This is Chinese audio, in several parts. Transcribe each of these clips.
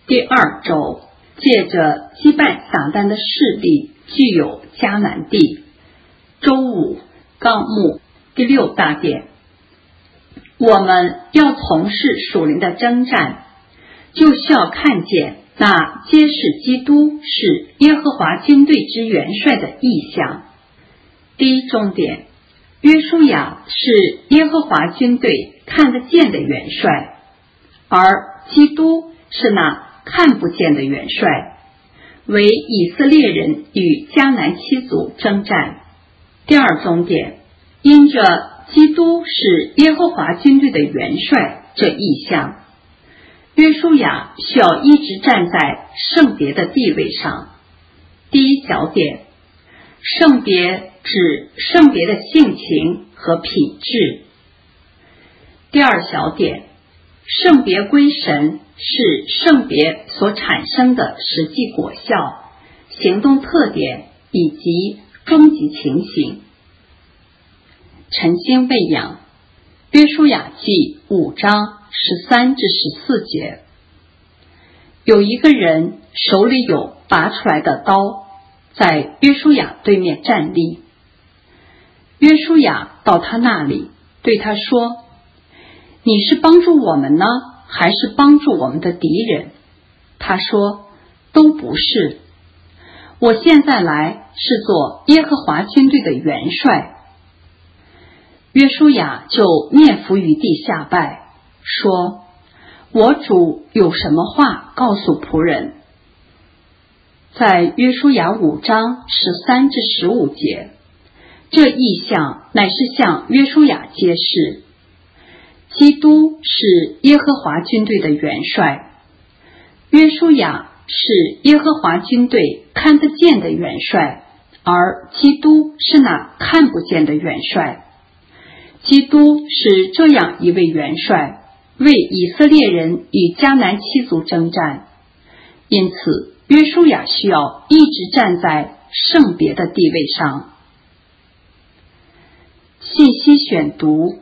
第二周，借着击败撒旦的势力，具有迦南地。周五，纲目第6大点，我们要从事属灵的征战，就需要看见那揭示基督是耶和华军队之元帅的意象。第一重点，约书亚是耶和华军队看得见的元帅，而基督是那看不见的元帅，为以色列人与迦南7族征战。第二重点，因着基督是耶和华军队的元帅这意象，约书亚需要一直站在圣别的地位上。第一小点，圣别指圣别的性情和品质。第二小点，圣别归神是圣别所产生的实际果效、行动特点以及终极情形。晨星喂养，约书亚记5章13至14节。有一个人手里有拔出来的刀，在约书亚对面站立。约书亚到他那里，对他说：你是帮助我们呢，还是帮助我们的敌人？他说：都不是。我现在来是做耶和华军队的元帅。约书亚就面伏于地下拜，说：我主有什么话告诉仆人？在约书亚5章13至15节，这意象乃是向约书亚揭示基督是耶和华军队的元帅，约书亚是耶和华军队看得见的元帅，而基督是那看不见的元帅。基督是这样一位元帅，为以色列人与迦南7族征战，因此约书亚需要一直站在圣别的地位上。信息选读，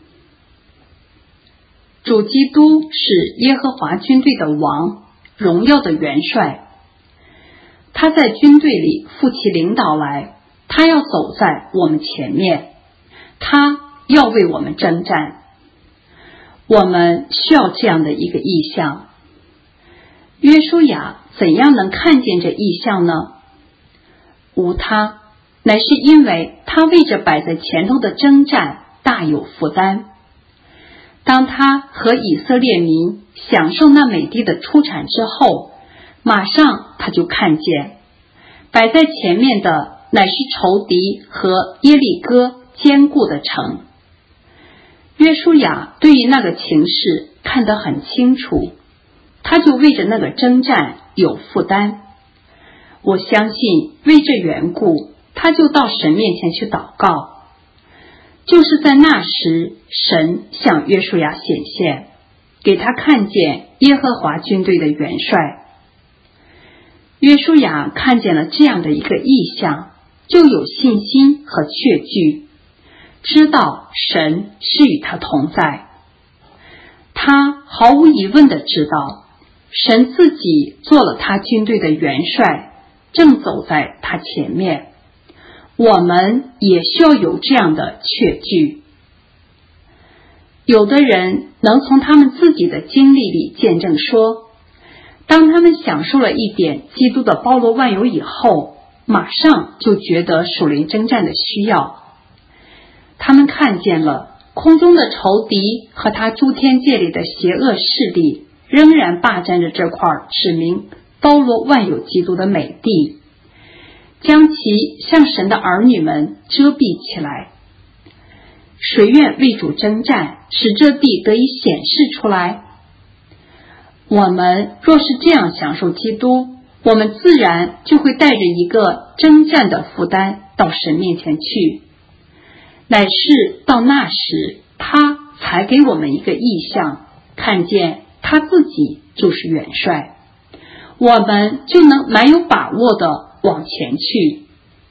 主基督是耶和华军队的王，荣耀的元帅。他在军队里负起领导来，他要走在我们前面，他要为我们征战。我们需要这样的一个意象。约书亚怎样能看见这意象呢？无他，乃是因为他为着摆在前头的征战大有负担。当他和以色列民享受那美地的出产之后，马上他就看见摆在前面的乃是仇敌和耶利哥坚固的城。约书亚对于那个情势看得很清楚，他就为着那个征战有负担。我相信为这缘故，他就到神面前去祷告。就是在那时，神向约书亚显现，给他看见耶和华军队的元帅。约书亚看见了这样的一个异象，就有信心和确据，知道神是与他同在。他毫无疑问地知道，神自己做了他军队的元帅，正走在他前面。我们也需要有这样的确据。有的人能从他们自己的经历里见证说，当他们享受了一点基督的包罗万有以后，马上就觉得属灵征战的需要。他们看见了空中的仇敌和他诸天界里的邪恶势力仍然霸占着这块指明包罗万有基督的美地，将其向神的儿女们遮蔽起来。谁愿为主征战，使这地得以显示出来？我们若是这样享受基督，我们自然就会带着一个征战的负担到神面前去，乃是到那时，他才给我们一个意象，看见他自己就是元帅，我们就能蛮有把握的往前去。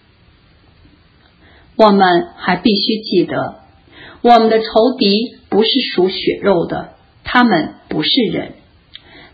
我们还必须记得，我们的仇敌不是属血肉的，他们不是人，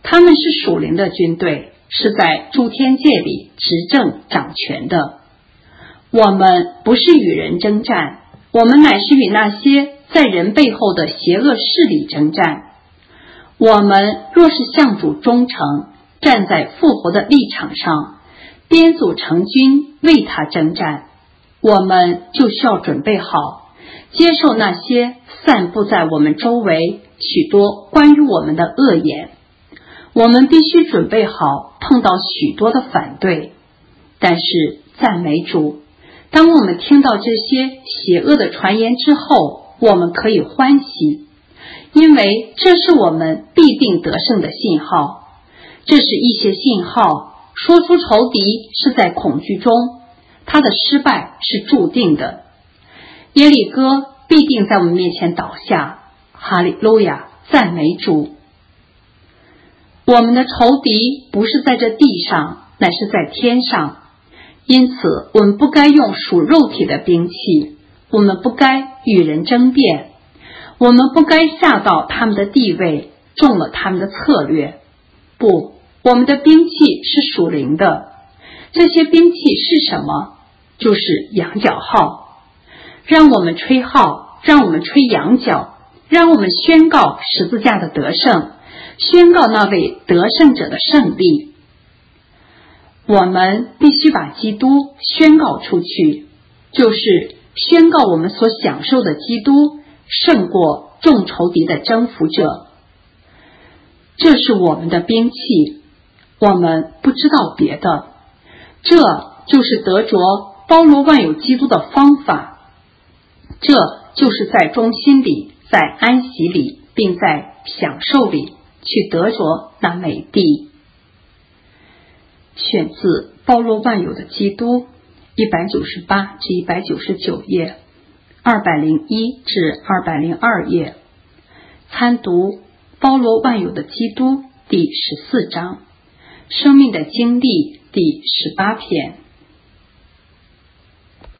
他们是属灵的军队，是在诸天界里执政掌权的。我们不是与人征战，我们乃是与那些在人背后的邪恶势力征战。我们若是向主忠诚，站在复活的立场上，编组成军为他征战，我们就需要准备好，接受那些散布在我们周围许多关于我们的恶言。我们必须准备好碰到许多的反对，但是赞美主，当我们听到这些邪恶的传言之后，我们可以欢喜，因为这是我们必定得胜的信号。这是一些信号，说出仇敌是在恐惧中，他的失败是注定的。耶利哥必定在我们面前倒下。哈利路亚，赞美主。我们的仇敌不是在这地上，乃是在天上，因此我们不该用属肉体的兵器，我们不该与人争辩，我们不该下到他们的地位，中了他们的策略。不，我们的兵器是属灵的。这些兵器是什么？就是羊角号。让我们吹号，让我们吹羊角，让我们宣告十字架的得胜，宣告那位得胜者的胜利。我们必须把基督宣告出去，就是宣告我们所享受的基督胜过众仇敌的征服者。这是我们的兵器，我们不知道别的。这就是得着包罗万有基督的方法，这就是在忠心里，在安息里，并在享受里去得着那美地。选自包罗万有的基督198至199页，201至202页。参读包罗万有的基督第14章，生命的经历第18篇。